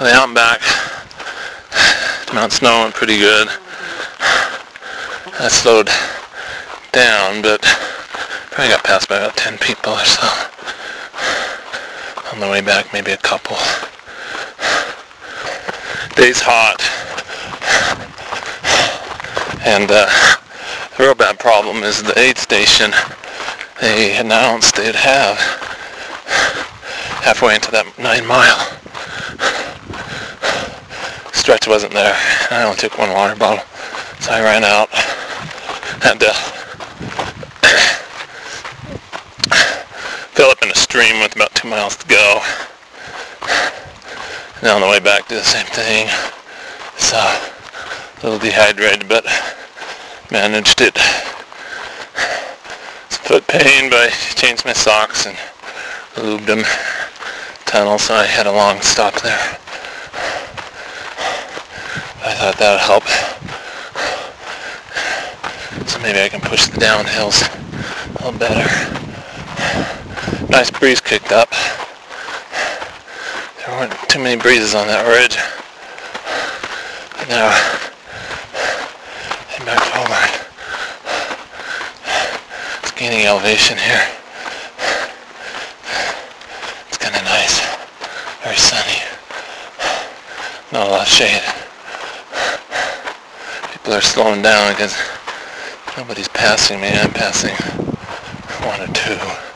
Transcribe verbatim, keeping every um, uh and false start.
On the out and back, Mount Snow went pretty good. I slowed down, but probably got passed by about ten people or so. On the way back, maybe a couple. Day's hot. And uh, the real bad problem is the aid station. They announced they'd have halfway into that nine mile. Stretch wasn't there. I only took one water bottle, so I ran out. Had to fill up in a stream with about two miles to go. And on the way back, do the same thing. So a little dehydrated, but managed it. Some foot pain, but I changed my socks and lubed them. Tunnel, so I had a long stop there. I thought that would help. So maybe I can push the downhills a little better. Nice breeze kicked up. There weren't too many breezes on that ridge. Now, head back forward. It's gaining elevation here. It's kind of nice. Very sunny. Not a lot of shade. People are slowing down because nobody's passing me. I'm passing one or two.